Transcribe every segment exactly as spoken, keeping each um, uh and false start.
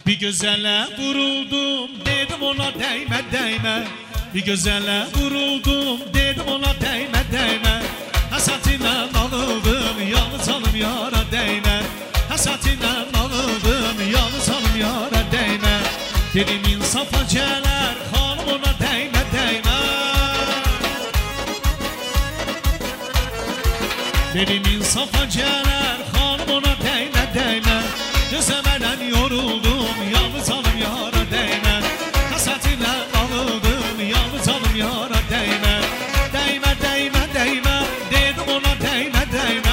Bir gözələ vuruldum, dedim ona değme değme. Bir gözələ vuruldum, dedim ona değme değme. Həsətinlə alıldım, yalnız canım yara değme. Həsətinlə alıldım, yalnız canım yara değme. Dedim insafa gələr, xanım ona değme değme. Dedim insafa gələr, xanım ona değme değme. Gözəmələn yoruldum, yalnız canım yara değme. Həsətinlə alıldım, yalnız canım yara değme. Değme değme değme, dedim ona değme değme.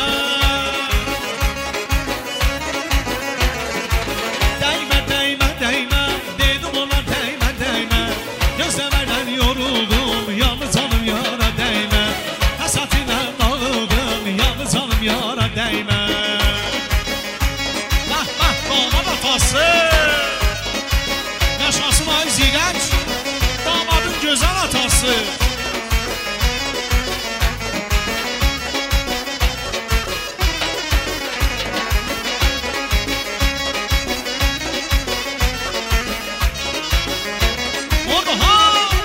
Değme değme değme, dedim ona değme değme. Gözəmələn yoruldum, yalnız canım yara değme. Həsətinlə alıldım, yalnız canım yara değme. Yaşasın ay zirək, damadın gözəl atası. Orada ha!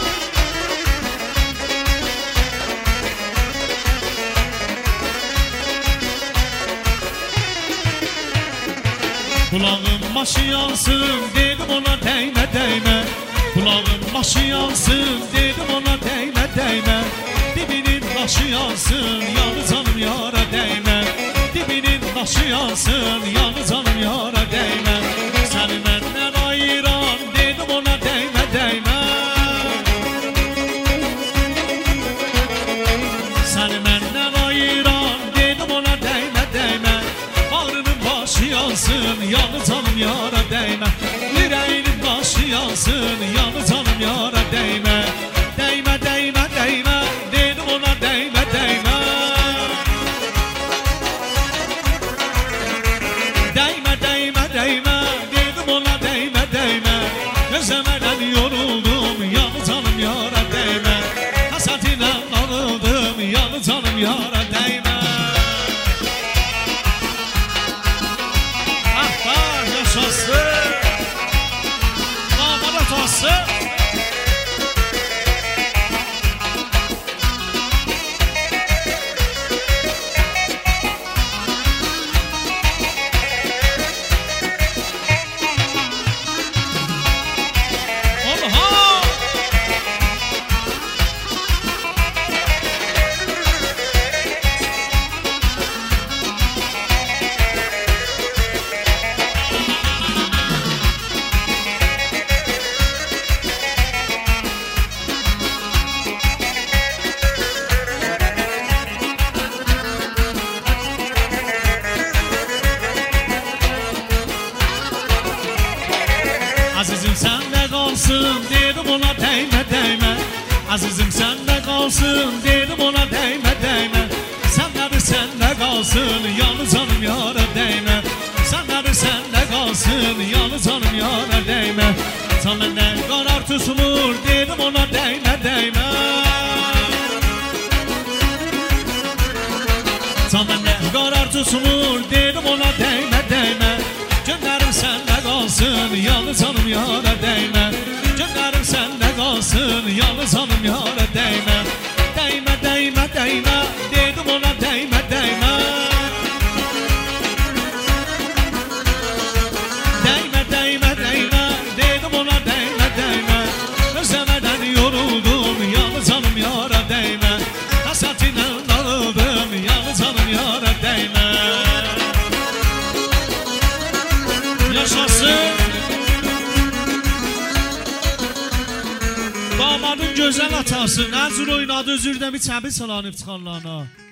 Kulağım başı yansın, dedim ona değme değme. Kulağım başı yansın, dedim ona değme değme. Dibinin başı yansın, yalnız canım yara değme. Dibinin başı yansın, yalnız canım yara değme. Seni benden ayıran, dedim ona değme değme. Seni benden ayıran, dedim ona değme değme. Bağrının başı yansın, yalnız canım yara değme. Yüreğinin başı yansın, yalnız canım yara değme. Değme değme değme, dedim ona değme değme. Değme değme değme, dedim ona değme değme. Gözəmələn yoruldum, yalnız canım yara değme. Həsətinlə alıldım, yalnız canım yara değme. Yaşasın damat atası. Oha! Azizim sende kalsın, dedim ona değme değme. Azizim sende kalsın, dedim ona değme değme. Senleri sende kalsın, yalnız canım yara değme. Senleri sende kalsın, yalnız canım yara değme. Sen benden karar tutulur, dedim ona değme değme. Sen benden karar tutulur, dedim ona değme değme. Günlerim sende kalsın, yalnız canım yara değme. Günlerim sende kalsın, yalnız canım yara değme. Değme değme değme, dedim ona değme değme. Değme değme değme, dedim ona değme değme. Özlemeden yoruldum, yalnız canım yara değme. Hasretinden alıldım, yalnız canım yara değme. Yaşasın damadın gözəl atası. Nəzir oynadı özür də bir çəbi salan iftixarlarına.